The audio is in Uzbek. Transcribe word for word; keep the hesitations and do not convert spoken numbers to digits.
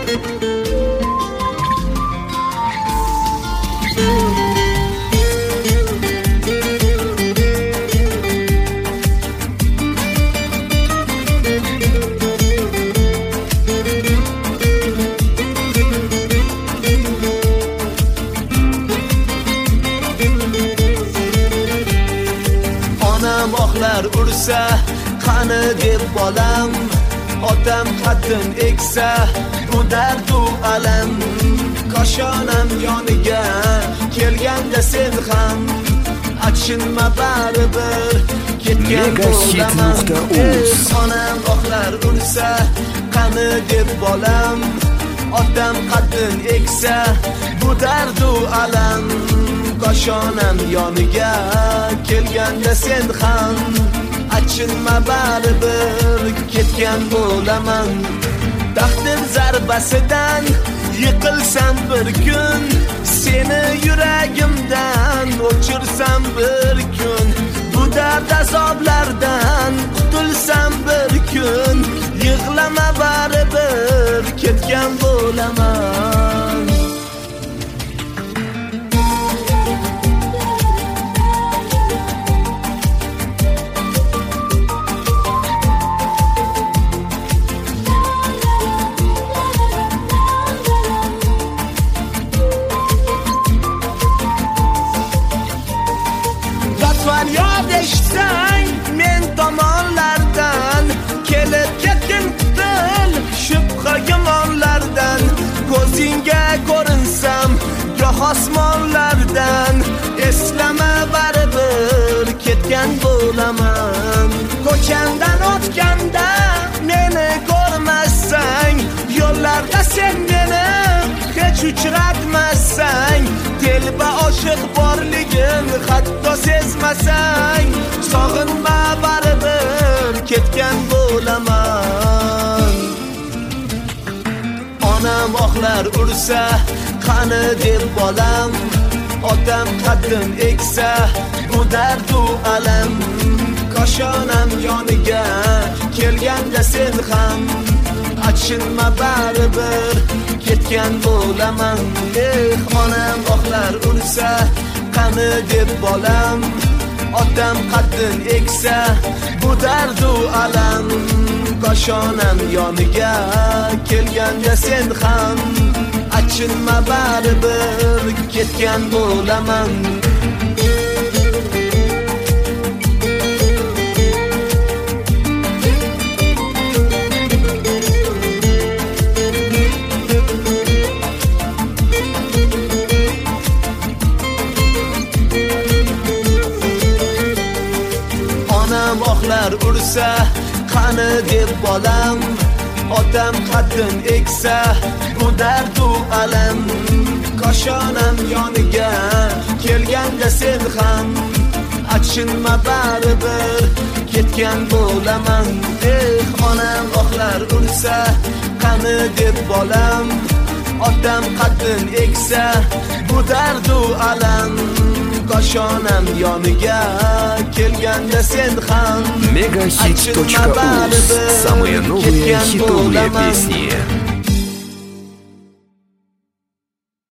Oqlar ursa qani deb bolam, otam qattin eksa bu dardu alam. Koshonam yoniga kelganda sen ham achinma baribir ketgan bo'laman. Onam oqlar ursa qani deb bolam, otam qattin eksa bu dardu alam. Koshonam yoniga kelganda sen ham achinma baribir ketgan bo'laman. Taqdir zarbasidan yiqilsam bir kun, seni yuragimdan o'chirsam bir kun, bu dard azoblardan qutulsam bir kun, yig'lama baribir ketgan bo'laman. Faryod eshitsang men tomonlardan, kelib ketgin qutl shubha gumonlardan. Ko'zingga ko'rinsam goh osmonlardan, eslama baribir ketgan bo'laman. Ko'chamdan o'tganda meni ko'rmasang, yo'llarda sen meni hech uchratmasang, telba oshiq borligin hatto sezmasang, sog'inma baribir ketgan bo'laman. Onam oqlar ursa qani deb bolam, otam qattin eksa bu dardu alam. Koshonam yoniga kelganda sen ham achinma baribir ketgan bo'laman. Eh, onam oqlar ursa qani deb bolam, otam qattin eksa bu dardu alam. Koshonam yoniga kelganda sen ham achinma baribir ketgan bo'laman. Oqlar ursa qani deb bolam, otam qattin eksa bu dardu alam. Koshonam yoniga kelganda sen ham achinma baribir ketgan bo'laman. Eh, onam oqlar ursa qani deb bolam, otam qattin eksa bu dardu alam. Koshonam yoniga kelganda sen ham Мегахит.уз. Самые новые хитовые песни.